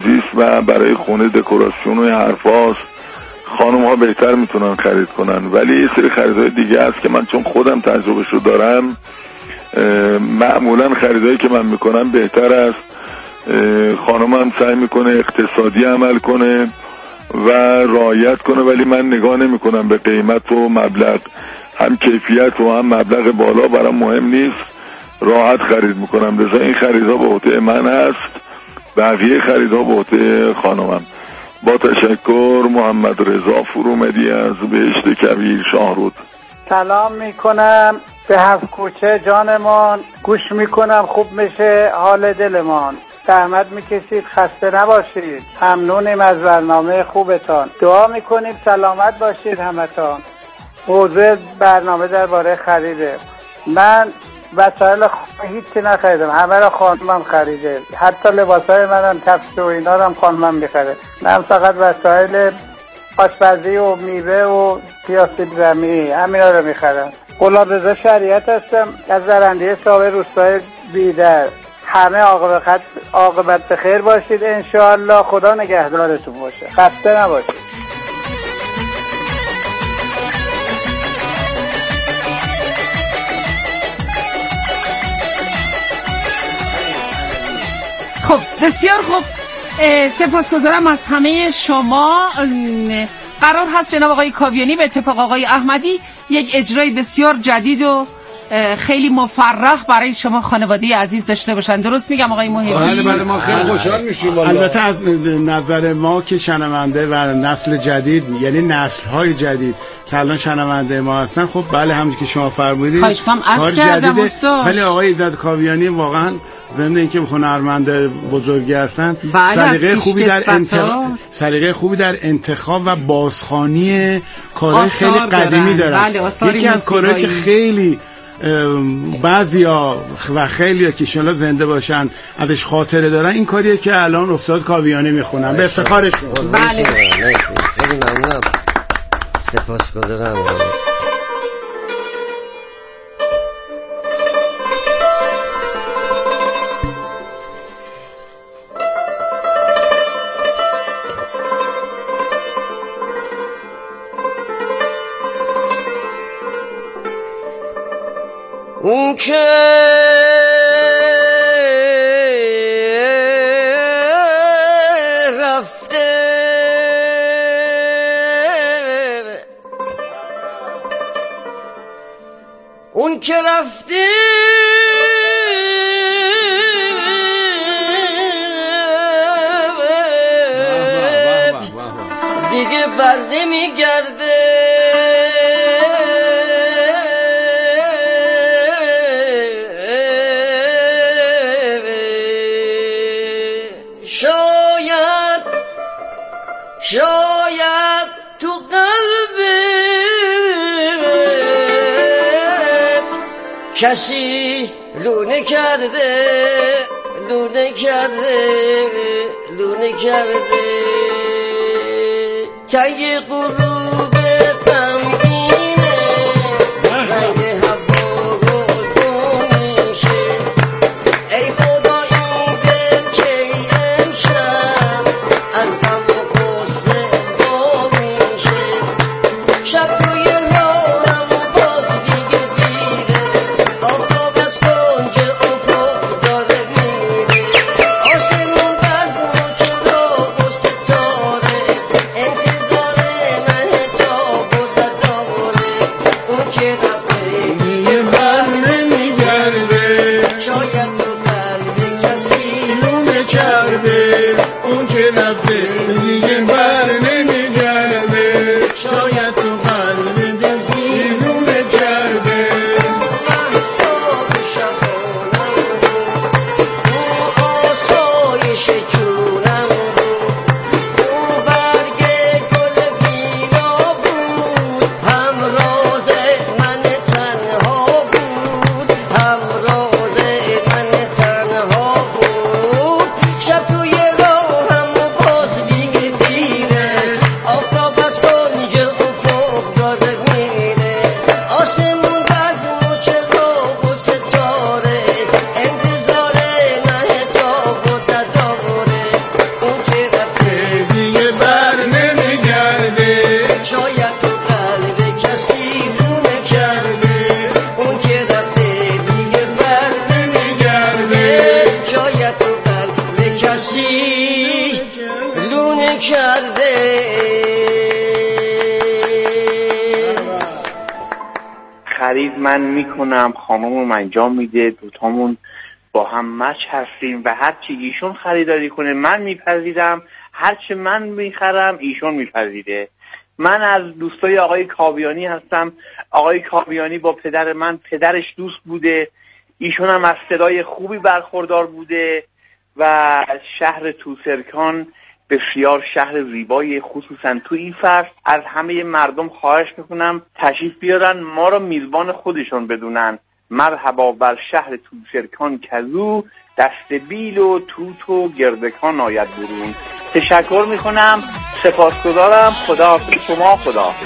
بازی است و برای خونه دکوراسیون و حرفاست. خانم ها بهتر میتونن خرید کنن، ولی یه سری خریدهای دیگه هست که من چون خودم تجربهشو دارم، معمولا خریدهایی که من میکنم بهتر است. خانم هم سعی میکنه اقتصادی عمل کنه و رعایت کنه، ولی من نگاه نمیکنم به قیمت و مبلغ، هم کیفیت و هم مبلغ بالا برام مهم نیست، راحت خرید میکنم. لذا این خریدها به عهده من هست، بقیه خریدها به عهده خانمم. با تشکر. محمد رضا فرومدی از بهشت کویر شاهرود. سلام میکنم به هفت کوچه جانمان، گوش میکنم خوب میشه حال دلمان. زحمت میکشید خسته نباشید، ممنونیم از برنامه خوبتان. دعا میکنیم سلامت باشید همتان. موضوع برنامه درباره خریده. من وسایل هیچی نخریدم، همه را خانمم خریده، حتی لباسای منم کفش و اینا رو هم خانمم میخره. من فقط وسایل آشپزی و میوه و پیاسیب زمینی همینا رو میخرم. غلامرضا شریعت هستم از زرنده صاحب روستای بیدر. همه عاقبت به خیر باشید انشاءالله. خدا نگهدارتون باشه، خسته نباشید. خب بسیار خوب، سپاسگزارم از همه شما. قرار هست جناب آقای کاویانی به اتفاق آقای احمدی یک اجرای بسیار جدید و خیلی مفرح برای شما خانواده عزیز داشته باشن. درست میگم آقای محبی؟ بله ما خیلی خوشحال میشیم. البته از نظر ما که شنونده و نسل جدید، یعنی نسل‌های جدید که الان شنونده ما هستن، خب بله همونجوری که شما فرمودید خواهش می‌کنم عرض کردم استاد. ولی آقای ایزد کاویانی واقعا ضمن اینکه هنرمند بزرگی هستن، سلیقه خوبی در انتخاب و بازخوانی کارهای خیلی قدیمی دارن. یکی از کارهایی که خیلی بعضیا و خیلیا که انشالله زنده باشن ازش خاطره دارن، این کاریه که الان استاد کاویانی میخونن، به افتخارش میخونن. بله خیلی ممنونم، سپاسگزارم. اون که رفته اون که رفته دیگه بر نمیگرده. شاید تو قلب کسی لونه کرده تنگ غروب غمگینه، رنگ هوا گل میشه. ای خدا این دل که امشب از غم و غصه وا میشه. شب توی راهم باز دیگه دیره، آفتاب از کنج افق داره میره. آسمون بزن چراغ و ستاره، انتظار من تاب و نداره. اون که رفته دیگه بر نمیگرده، شاید تو قلب کسی لونه کرده. اون که رفته دیگه بر نمیگرده، شاید تو قلب کسی لونه کرده. مهتاب شبانم بود، او آسایش جونم بود، او برگ گل بینا بود، همراز من تنها بود، همراز من تنها بود. شب توی راهم باز دیگه دیر شاید تو قلب کسی لونه کرده، اون که رفته دیگه بر نمیگرده. شاید تو قلب کسی لونه کرده. خرید من میکنم، خانمم انجام میده، دوتامون با هم مچ هستیم و هر چی ایشون خریداری کنه من میپذیرم، هر چی من میخرم ایشون میپذیره. من از دوستای آقای کاویانی هستم. آقای کاویانی با پدر من، پدرش دوست بوده، ایشون هم از صدای خوبی برخوردار بوده و شهر توسرکان بسیار شهر زیبایی، خصوصا تو این فصل. از همه مردم خواهش میکنم تشریف بیارن، ما رو میزبان خودشون بدونن. مرحبا بر شهر توسرکان کزو، دست بیل و توت و گردکان آید برون. تشکر میکنم، سپاسگزارم. خداحافظ شما. خداحافظ.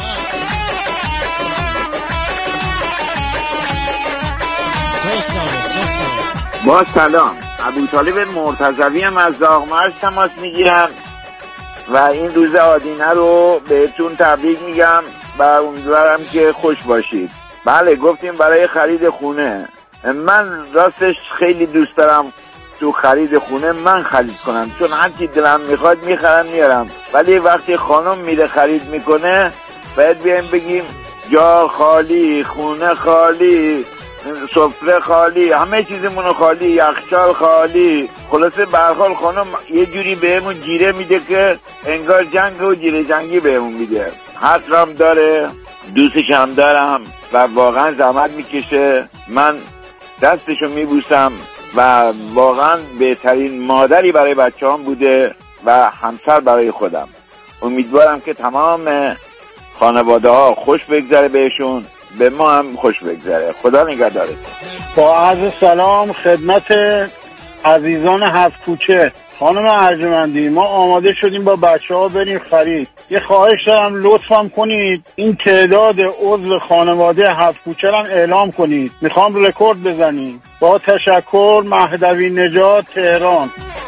با سلام، ابوطالب مرتضوی هم از داغمرز تماس میگیرم و این روز آدینه رو بهتون تبریک میگم و امیدوارم که خوش باشید. بله، گفتیم برای خرید خونه. من راستش خیلی دوست دارم تو خرید خونه من خرید کنم، چون هر چی دلم میخواد میخرم میارم، ولی وقتی خانم میره خرید میکنه باید بیایم بگیم جا خالی، خونه خالی، سفره خالی، همه چیزمون خالی، یخچال خالی. خلاصه به هر حال خانم یه جوری بهمون جیره میده که انگار جنگ و جیره جنگی بهمون میده. حقم داره، دوستش هم دارم و واقعا زحمت میکشه. من دستشو میبوسم و واقعا بهترین مادری برای بچه‌هام بوده و همسر برای خودم. امیدوارم که تمام خانواده ها خوش بگذره بهشون، به ما هم خوش بگذره. خدا نگهدارت. با عرض سلام خدمت عزیزان هفت کوچه. خانم ارجمندی، ما آماده شدیم با بچه ها بریم خرید. یه خواهش دارم لطفم کنید این تعداد عضو خانواده هفت کوچه رو اعلام کنید، میخوام رکورد بزنیم. با تشکر، مهدوی نژاد، تهران.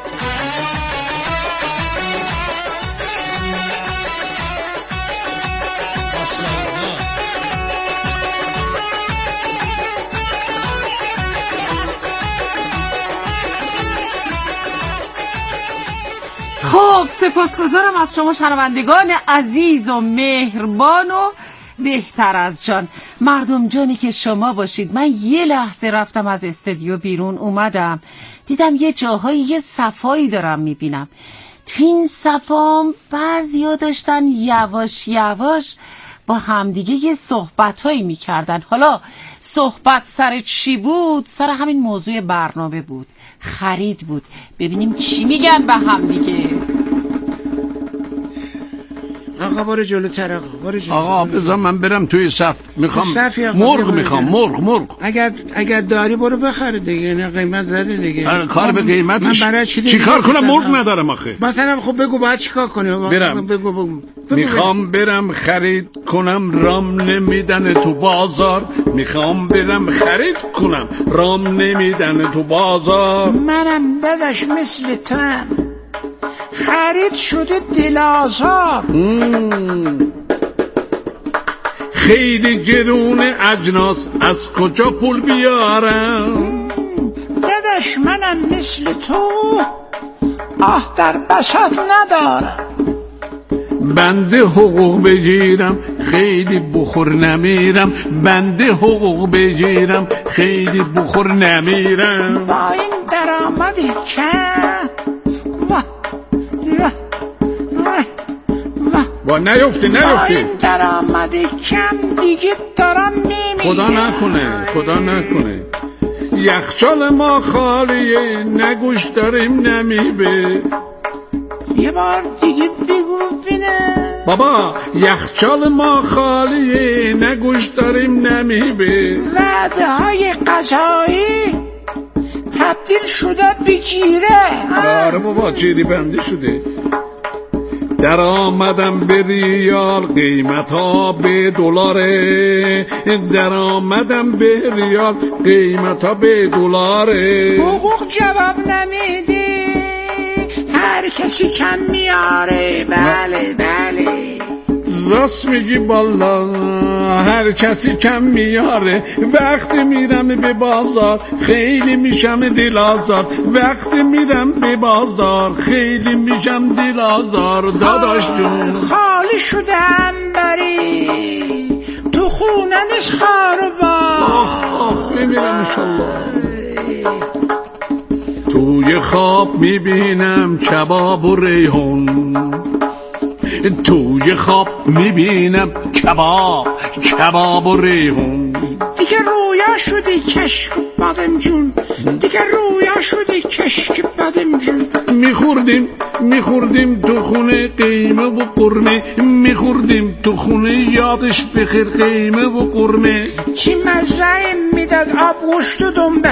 خب سپاسگزارم از شما شنوندگان عزیز و مهربان و بهتر از جان. مردم جانی که شما باشید. من یه لحظه رفتم از استودیو بیرون، اومدم دیدم یه جاهایی یه صفایی دارم میبینم. تو این صفام بعضیا داشتن یواش یواش با همدیگه یه صحبتایی میکردن. حالا صحبت سر چی بود؟ سر همین موضوع برنامه بود، خرید بود. ببینیم چی میگن به همدیگه. آقا برو جلوتر، آقا برو جلوتر. آقا بذار من برم توی صف. میخوام مرغ، میخوام مرغ. اگر داری برو بخره دیگه، نه قیمت زده دیگه. کار به قیمتش چی کار کنم؟ مرغ ندارم آخه. مثلا خب بگو باید چی کار کنیم؟ برم. بگو. میخوام برم خرید کنم، رام نمیدن تو بازار. میخوام برم خرید کنم، رام نمیدن تو بازار. منم داداش مثل تو هم خرید شده دل آزار. خیلی گرون اجناس، از کجا پول بیارم؟ داداش منم مثل تو آه در بساط ندارم. بنده حقوق بگیرم، خیلی بخور نمیرم. بنده حقوق بگیرم، خیلی بخور نمیرم. با این درآمد کم با نیفتی با این درآمد کم دیگه دارم میمیرم. خدا نکنه یخچال ما خالیه، نگوش داریم نمیبه. یه بار دیگه بگو بینه. بابا یخچال ما خالیه، نگوش داریم نمیبه. وعده های غذایی تبدیل شده به جیره. آره بابا جیری بندی شده. در آمدم به ریال، قیمت ها به دلاره. در آمدم به ریال، قیمت ها به دلاره. حقوق جواب نمیده، هر کسی کم میاره. بله راست میگی بالا، هر کسی کم میاره. وقتی میرم به بازار خیلی میشم دل آزار، وقتی میرم به بازار خیلی میشم دل آزار. داداش جون خالی شدم بری تو خوننش خاربا. آخ میمیرم انشالله. توی خواب میبینم کباب و ریحون، توی خواب میبینم کباب و ریحون. دیگه رویا شدی کشک بادم جون، دیگه رویا شدی کشک بادم جون. میخوردیم تو خونه قیمه و قرمه، میخوردیم تو خونه یادش بخیر قیمه و قرمه. چی مزه میداد آب گوشت و دنبه،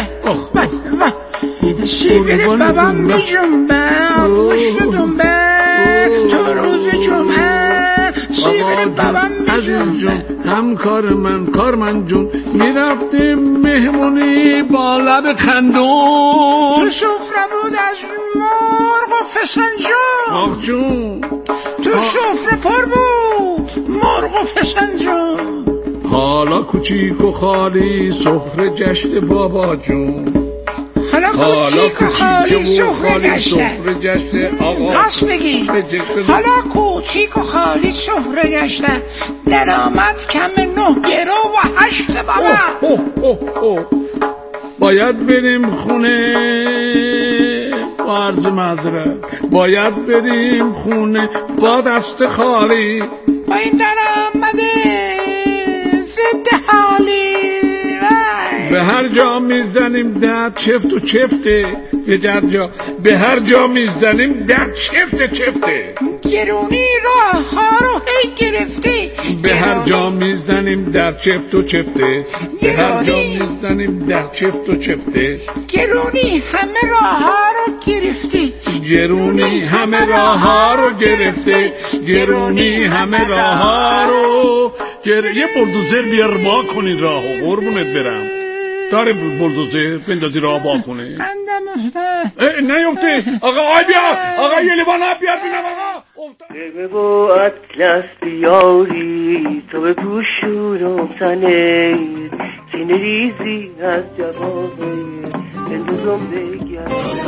سیبیل بابام میجنبه، آب گوشت و دنبه تو روز جمعه. سیبیل بابام میجنبه. همکار من جون میرفتیم مهمونی با لب خندون، تو سفره بود از مرغ و فسنجون. آخ جون تو سفره پر بود مرغ و فسنجون. حالا کوچیک و خالی سفره جشن بابا جون، حالا کوچیک و خالی سفره گشته آقا. راست بگی حالا کوچیک و خالی سفره گشته، درآمد کم 9 گرو و 8 بابا. باید بریم خونه با عرض معذرت، باید بریم خونه با دست خالی، با این درآمده ضد حالی. به هر جا میزنیم در چفت و چفته، به هر جا میزنیم در چفته. گرونی راه ها رو هی گرفتی، به هر جا میزنیم در چفت و چفته، به هر جا میزنیم در چفت و چفته. گرونی همه راه ها رو گرفتی، گرونی همه راه ها رو گرفته، گرونی همه راه ها رو یه بلدوزر بیار با کنی راهو قربونت برم. داره بلدوزر بندازی راه با کنه. قندم افته نیفته. آقا بیا، آقا یه لیوان آب بیار بینم. آقا قیمه با اطلس بیاری تو به پوشونم تنه، سینه ریزی از جوابه بندازم بگرد.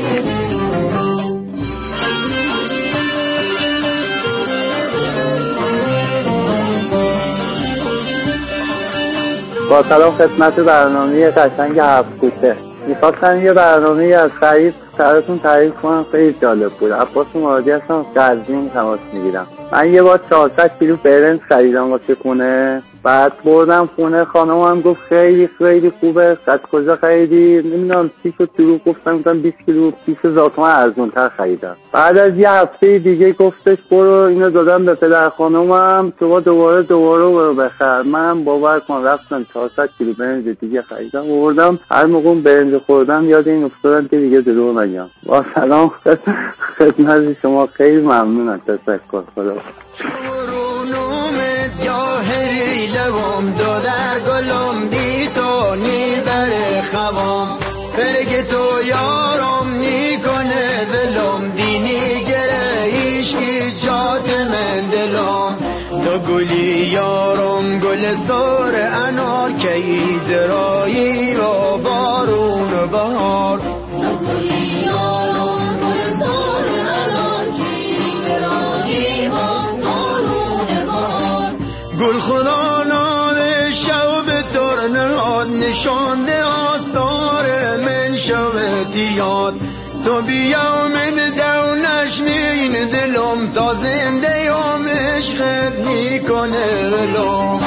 با سلام خدمت برنامه قشنگ هفت کوچه. میخواستم یه برنامه از خرید براتون تعریف کنم، خیلی جالب بود. عباس مرادی هستم، قزوین تماس میگیرم. من یه بار 400 کیلو برنج خریدم واسه خونه، بعد بردم خونه، خانمم گفت خیلی خیلی خوبه، از کجا خریدی؟ نمیدونم چی شد دروغ گفتم 20 کیلو پیش ذاتما ارزون‌تر خریدم. بعد از یه هفته دیگه گفتش برو اینو دادم به پدر خانمم، تو دوباره برو بخر. من باور کن رفتم 400 کیلو برنج دیگه خریدم آوردم. هر موقع برنج خوردم یاد این افتادم که دیگه دروغ نگم. با سلام خدمت شما، خیلی ممنونم، تشکر. خدا جاهری لبم دو در گلم دیتونی بر خوام، برگ تو یارم نیکنه ولم دینی گره ایشکی جات من دلم. تو گلی یارم گل سار انار کی درایی و بارون بهار. تو گلی یارم گل سار انار کی درایی و گل خدا ناده شب تر نهاد، نشانده آستار من شب یاد. تو بیا من دو نشنین دلم، تا زنده یم عشقت میکنه ولم.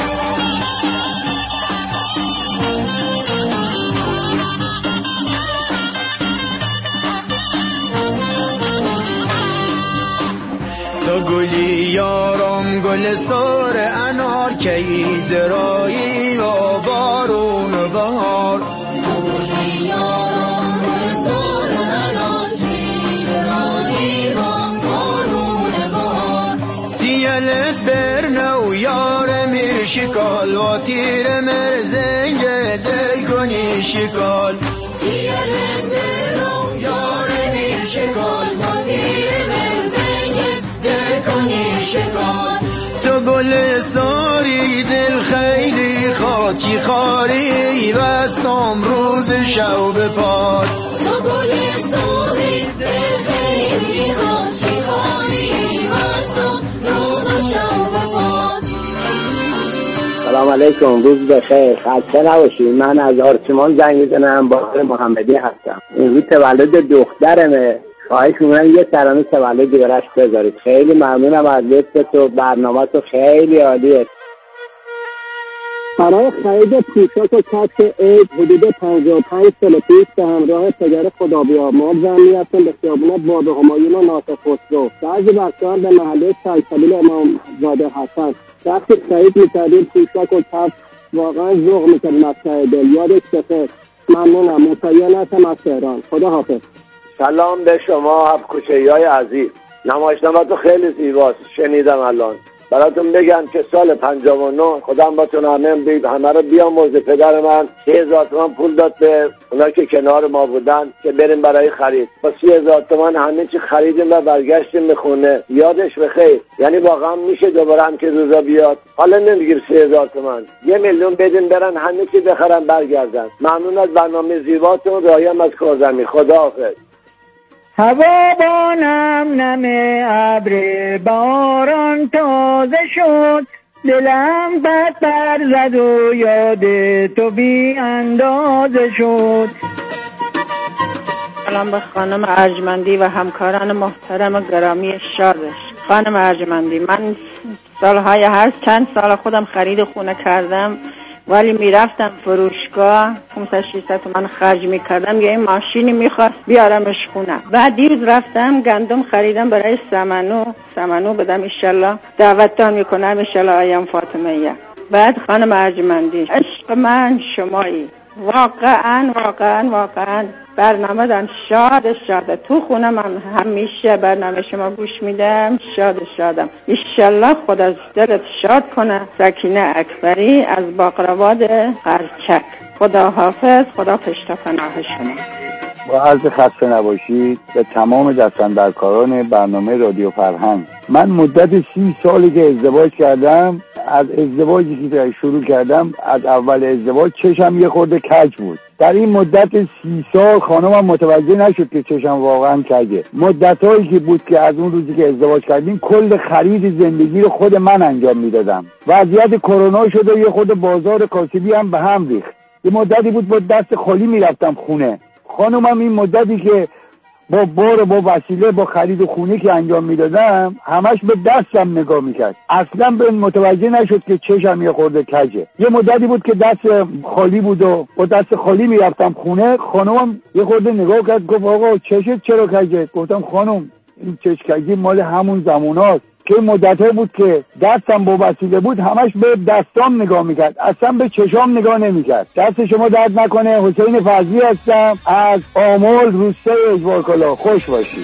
تو گلی یارم گل سار انار کی درایی و بارون بهار. تو گلی یارم گل سار انار کی درایی و بارون بهار. دیلت برنو یار میر شکال و تیر مرزنگ دل کنی شکال. دیلت برنو یار میر شکال و تیر مرزنگ دل کنی شکال. تو گل ساری دل خیلی خاکی خاری بستم روز شب پاد تو گل ساری دل خیلی خاکی خاری بستم روز شب پاد. سلام علیکم، روز بخیر، خسته نباشید. من از آرتمان زنگ میزنم، باقر محمدی هستم. امروز تولد دخترمه، خواهش می‌کنم یه ترانه تولدی براش بذارید. خیلی ممنونم از لطفت و برنامه تو خیلی عالیه. برای خرید پوشاک و کفش عید حدود 55 سال پیش به همراه پدر خدابیامرز زن می‌رفتم به خیابان باب همایون و ناصر خسرو. بعضی وقتا به محله سلسبیل امام زاده حسن وقتی خرید می‌کردیم پوشاک و کفش واقعا ذوق می‌کرد مقطع دل. یادش بخیر. ممنونم. مطیعن هستم از تهران. خدا حافظ. سلام به شما هفت‌کوچه‌ای های نمایشنامه تو خیلی زیباست، شنیدم الان. براتون بگم که سال 59 خودم باتون همه رو بیامرزه. پدر من 30,000 تومان پول داد به اونا که کنار ما بودن که بریم برای خرید. با 30,000 تومان همه چی خریدیم و برگشتیم به خونه. یادش بخیر. یعنی واقعا میشه دوباره هم که روزا بیاد. حالا نمیگیر 30,000 تومان، 1,000,000 بدین برن همه چی بخرن برگردن. ممنون از برنامه زیباتون. رایم از کارزمی. خداحافظ. هوا با نم نم ابر باران تازه شد، دلم بد بر زد و یاد تو بی اندازه شد. سلام به خانم ارجمندی و همکاران محترم گرامی شادش. خانم ارجمندی، من سالهای هر چند سال خودم خرید خونه کردم، ولی میرفتم فروشگاه 500-600 تومان خرج میکردم یا این ماشینی میخواست بیارمش خونه. بعد دیروز رفتم گندم خریدم برای سمنو بدم، انشالله دعوتتان میکنم، انشالله آیم فاطمه. بعد خانم ارجمندی، عشق من شمایی، واقعا برنامه دان شاده. تو خونه من همیشه برنامه شما گوش میدم، شادم. انشالله خدا از دلت شاد کنه. سکینه اکبری از باقرآباد قرچک. خدا حافظ. خدا پشت پناه شما. با عرض خسته نباشید به تمام دستاندرکاران برنامه رادیو فرهنگ. من مدت 30 سالی که ازدواج کردم، از ازدواجی که شروع کردم، از اول ازدواج چشم یه خورده کج بود. در این مدت 30 سال خانمم متوجه نشد که چشم واقعا کجه. مدتایی که بود که از اون روزی که ازدواج کردیم کل خرید زندگی رو خود من انجام میدادم. وضعیت کرونا شد و یه خورده بازار کاسبی هم به هم ریخت. یه مدتی بود با دست خالی میرفتم خونه. خانمم این مدتی که با وسیله با خرید خونه که انجام میدادم همش به دستم نگاه میکرد، اصلا به متوجه نشد که چشم یه خورده کجه. یه مدتی بود که دست خالی بود و با دست خالی میرفتم خونه. خانمم یه خورده نگاه کرد، گفت آقا چشت چرا کجه؟ گفتم خانم این چش کجی مال همون زماناست که مدته بود که دستم با وسیله بود همش به دستام نگاه میکرد، اصلا به چشام نگاه نمیکرد. دست شما درد نکنه. حسین فضلی هستم از آمل، روستای اجبارکلا. خوش باشید.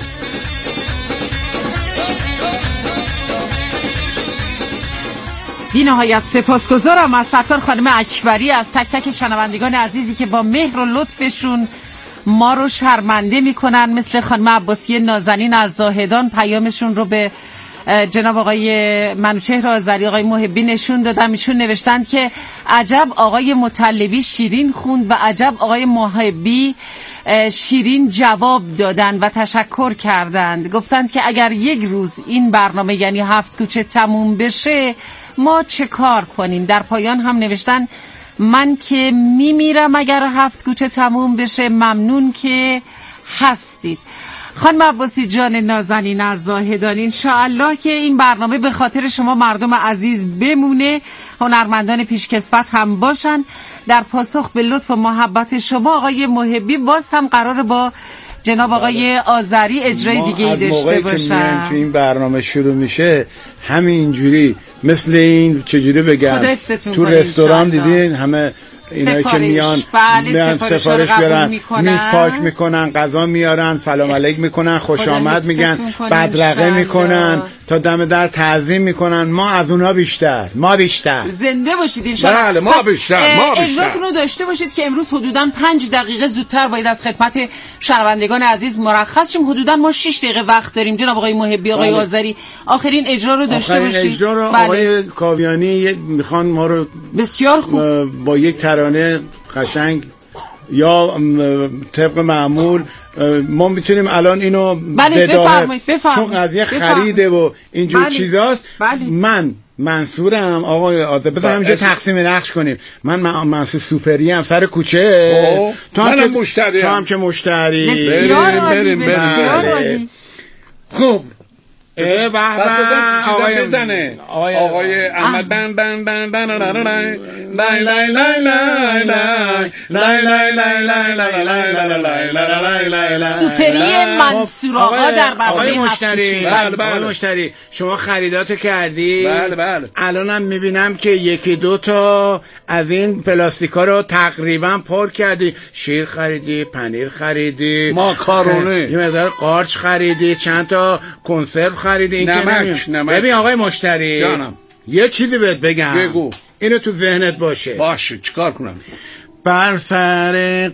بی نهایت سپاسگزارم از سرکار خانم اکبری، از تک تک شنوندگان عزیزی که با مهر و لطفشون ما رو شرمنده میکنن، مثل خانم عباسی نازنین از زاهدان پیامشون رو به جناب آقای منوچهر آذری، آقای محبی نشون دادم. ایشون نوشتند که عجب آقای مطلبی شیرین خوند و عجب آقای محبی شیرین جواب دادند و تشکر کردند. گفتند که اگر یک روز این برنامه یعنی هفت کوچه تموم بشه ما چه کار کنیم. در پایان هم نوشتن من که میمیرم اگر هفت کوچه تموم بشه. ممنون که هستید. خانم عباسی جان نازنین از زاهدان، انشاءالله که این برنامه به خاطر شما مردم عزیز بمونه، هنرمندان پیشکسوت هم باشن. در پاسخ به لطف و محبت شما آقای محبی باز هم قراره با جناب آقای آذری اجرای دیگه ای داشته باشن. که این برنامه شروع میشه همینجوری مثل این چجوری بگم تو رستوران دیدین همه اینایی که میان سفارش بیارن، میز پاک میکنن، غذا میارن، سلام علیک میکنن، خوش آمد میگن، بدرقه میکنن، تا دم در تعظیم میکنن، ما از اونا بیشتر، ما بیشتر. زنده باشید انشالله. بله ما بیشتر. اجراتون رو داشته باشید که امروز حدوداً 5 دقیقه زودتر باید از خدمت شنوندگان عزیز مرخص شیم. حدوداً ما 6 دقیقه وقت داریم. جناب آقای محبی، آقای آذری، آخرین اجرا رو داشته باشید. آخرین اجرا رو آقای کاویانی میخوان ما رو بسیار خوب با یک ترانه قشنگ یا طبق معمول ما میتونیم الان اینو بفرمایید چون قضیه خریده و اینجور چیزاست. من منصورم آقای آذر، بذار همینجا تقسیم نقش کنیم. من منصور سوپری ام سر کوچه، تو هم که مشتری. بسیار عالی. خوب آقای احمد بن بن بن بن لای لای لای لای سوپری منصور آقا در برنامه مشتری. شما خریداتو کردی؟ بله. الانم میبینم که یکی دو تا از این پلاستیکا رو تقریبا پر کردی. شیر خریدی، پنیر خریدی، ماکارونه، یه مقدار قارچ خریدی، چند تا کنسرو خریدی. نمک. ببین آقای مشتری جانم، یه چیزی بهت بگم، بگو. اینو تو ذهنت باشه. چیکار کنم؟ بر سر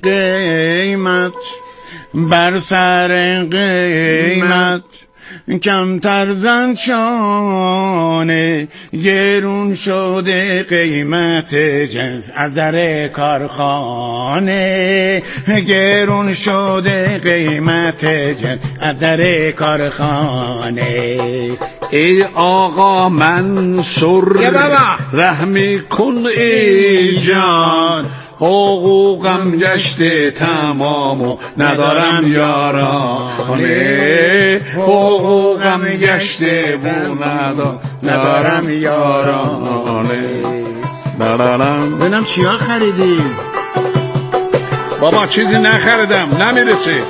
قیمت کمتر زن شانه، گرون شده قیمت جنس از در کارخانه، گرون شده قیمت جنس از در کارخانه. ای آقا منصور رحمی کن ای جان، حقوقم گشته تمام و ندارم یارانه، حقوقم گشته و ندارم یارانه. ببینم چیا خریدی؟ بابا چیزی نخریدم، نمیرسه.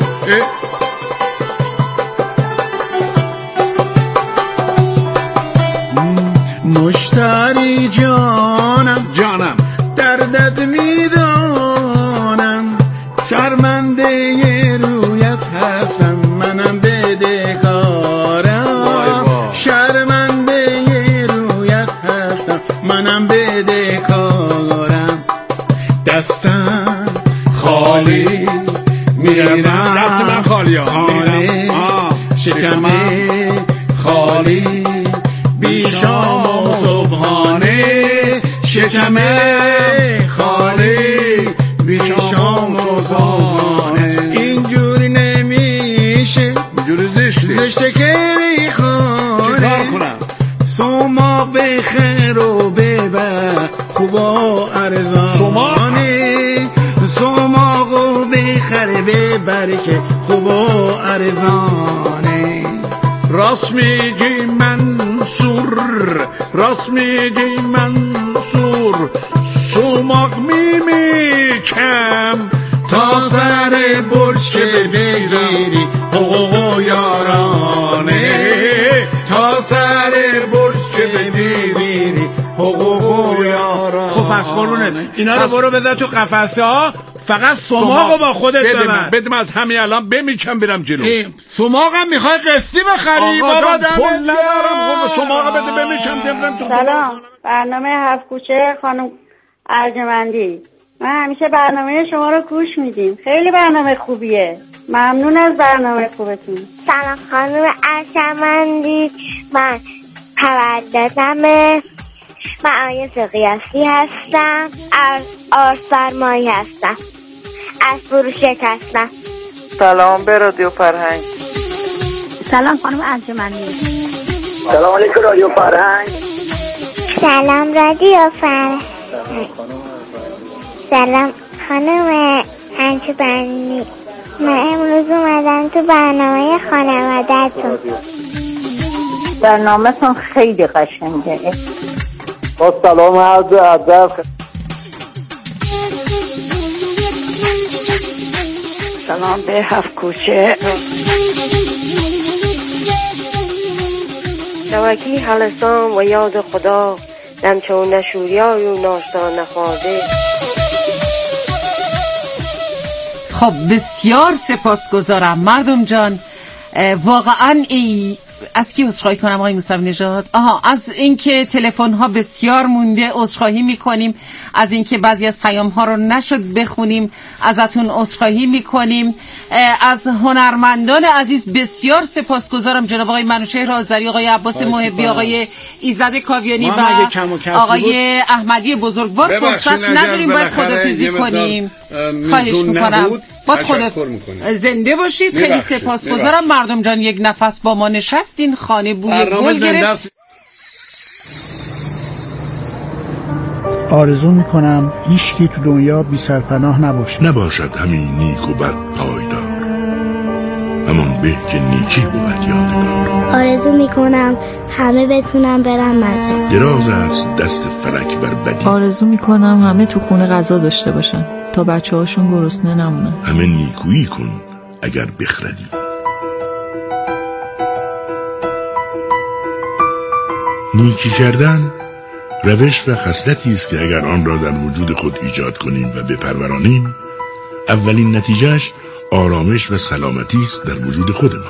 مشتری جانم دردت میدانم، شرمنده رویت هستم منم بدهکارم، شرمنده رویت هستم منم بدهکارم. دستم خالی میرم، دست من خالی خانه شکم خالی بیشام و صبحانه، شکم خالی بیشام و صبحانه. اینجوری نمیشه، اینجوری زشته که ریخانه. چیکار کنم؟ سوماق بخیر و ببر خوب و ارزانه، سوماق و بخیر ببر که خوب و ارزانه. راست میگی منصور، راست میگی منصور، سوماق میکم تا سر برج که بگیری حقوق و یارانه، تا سر برج که بگیری حقوق و یارانه. خب پس قربونه اینا رو برو بذار تو قفسه ها، فقط سوماقو با خودت ببر. بدم از همین الان بمیکم برم جلو. سوماقم میخوای قسطی بخری؟ بابا پول ندارم، سوماقو بده بمیکم برم تو. سلام، برنامه هفت کوچه خانم ارجمندی. من همیشه برنامه شما رو گوش میدیم، خیلی برنامه خوبیه. ممنون از برنامه خوبتون. سلام خانم ارجمندی، من تولدمه، من آیز قیاسی هستم، از آرسرمایی هستم، از فروشک هستم. سلام به رادیو فرهنگ. سلام خانم ارجمندی. سلام علیکم رادیو فرهنگ. سلام رادیو فرهنگ. سلام خانم ارجمندی، من امروز اومدم تو برنامه خانواده‌تون. برنامه‌تون خیلی قشنگه. با سلام عرض ادب. سلام به هفت کوچه. شوکی حلسان و یاد خدا، نمچون نشوریای و ناشتا نخواده. خب بسیار سپاسگزارم مردم جان، واقعا این از کی عذرخواهی کنم آقای موسوی نژاد؟ از اینکه تلفن ها بسیار مونده عذرخواهی میکنیم، از اینکه بعضی از پیام ها رو نشد بخونیم ازتون عذرخواهی میکنیم. از هنرمندان عزیز بسیار سپاسگزارم، جناب آقای منوچهر آذری، آقای عباس محبی، آقای ایزد کاویانی و آقای احمدی بزرگوار. فرصت نداریم، باید خدافظی کنیم. خواهش میکنم باید خدا زنده باشید. خیلی سپاسگزارم مردم جان، یک نفس با ما نشستین، خانه بوی گل گرفت. آرزو میکنم هیچکی تو دنیا بی سرپناه نباشد همین نیک و بد پایدار، همان به که نیکی بود یادگار. آرزو میکنم همه بتونم برم مدرسه. دراز است دست فلک بر بدی. آرزو میکنم همه تو خونه غذا داشته باشن تا بچه هاشون گرسنه نمونن. همه نیکویی کن اگر بخردی. نیکی کردن روش و خصلتی است که اگر آن را در وجود خود ایجاد کنیم و بپرورانیم، اولین نتیجهش آرامش و سلامتی است در وجود خودمان.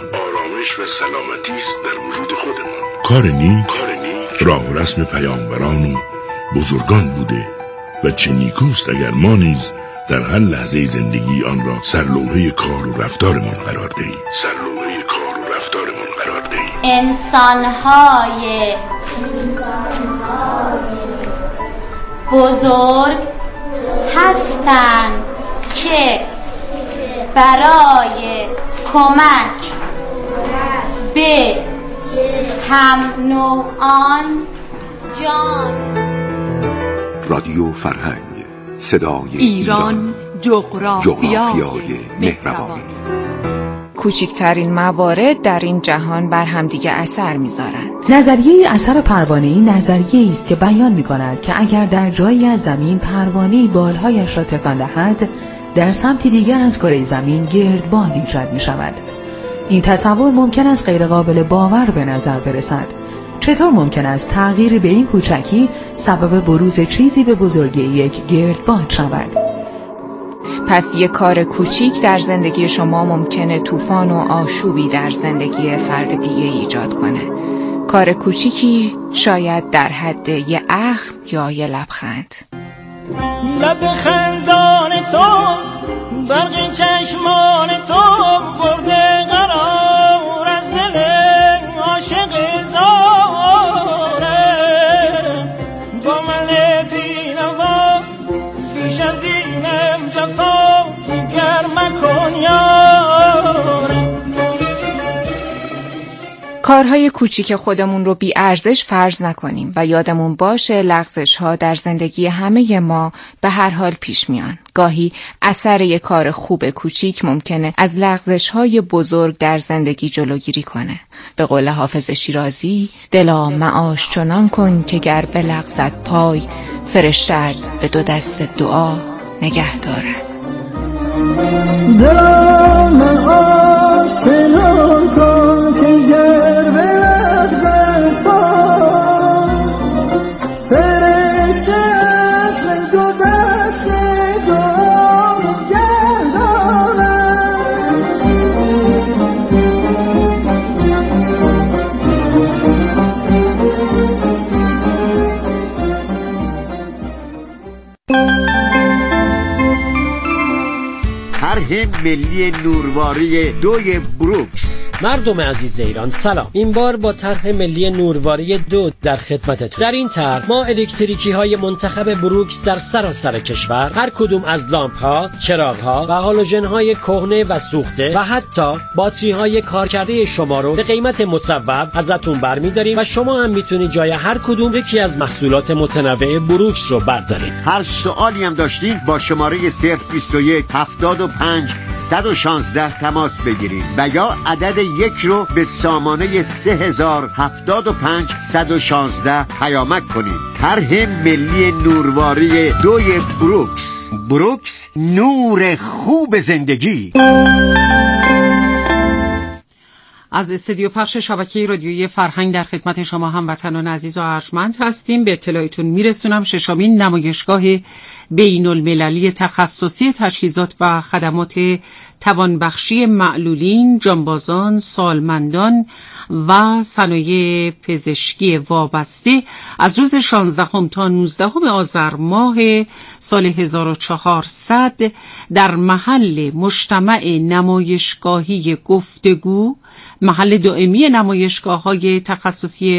کار نیک راه و رسم پیامبران و بزرگان بوده و چه نیکوست اگر ما نیز در هر لحظه زندگی آن را سرلوحه کار و رفتارمان قرار دهیم. انسان‌های بزرگ هستند که برای کمک به هم نوعان جان. رادیو فرهنگ، صدای ایران، جغرافیای مهربانی. کوچکترین موارد در این جهان بر همدیگه اثر می‌ذارند. نظریه اثر پروانه‌ای نظریه‌ای است که بیان می‌کند که اگر در جایی از زمین پروانه‌ای بالهایش را تکان دهد، در سمت دیگر از کره زمین گردباد ایجاد می‌شود. این تصور ممکن است غیر قابل باور به نظر برسد. چطور ممکن است تغییر به این کوچکی سبب بروز چیزی به بزرگی یک گردباد شود؟ پس یک کار کوچیک در زندگی شما ممکنه طوفان و آشوبی در زندگی فرد دیگه ایجاد کنه. کار کوچیکی شاید در حد یه اخم یا یه لبخند. لب خندان تو، برق چشمان تو، برده قرار از دل عاشق زاره. با من بینوا بیش از اینم جفا گرم کن یاره. کارهای کوچیک خودمون رو بی ارزش فرض نکنیم و یادمون باشه لغزش ها در زندگی همه ما به هر حال پیش میان. گاهی اثر یک کار خوب کوچیک ممکنه از لغزش های بزرگ در زندگی جلوگیری کنه. به قول حافظ شیرازی، دلا معاش چنان کن که گر بلغزد پای، فرشته‌ات به دو دست دعا نگه داره. دلا معاش چنان کن که گر بلغزد پای، فرشته‌ات به دو دست دعا نگه داره. طرح ملی نورواری 2 بروکس. مردم عزیز ایران سلام. این بار با طرح ملی نورواری 2 در خدمتتون. در این طرح ما الکتریکی های منتخب بروکس در سراسر کشور، هر کدوم از لامپ ها، چراغ ها و هالوژن های کهنه و سوخته و حتی باتری های کارکرده شما رو به قیمت مصوب ازتون برمی‌داریم و شما هم میتونید جای هر کدوم یکی از محصولات متنوع بروکس رو بردارید. هر سوالی هم داشتین با شماره 021 75 116 تماس بگیرید و یا عدد 1 رو به سامانه 3075 116 پیامک کنید. طرح ملی نورواری 2 بروکس. بروکس، نور خوب زندگی. از استودیو پخش شبکه رادیویی فرهنگ در خدمت شما هموطنان عزیز و ارجمند هستیم. به اطلاعتون میرسونم ششمین نمایشگاه بین المللی تخصصی تجهیزات و خدمات توانبخشی معلولین، جانبازان، سالمندان و صنایع پزشکی وابسته از روز 16 تا 19 آذر ماه سال 1400 در محل مجتمع نمایشگاهی گفتگو، محل دائمی نمایشگاه‌های تخصصی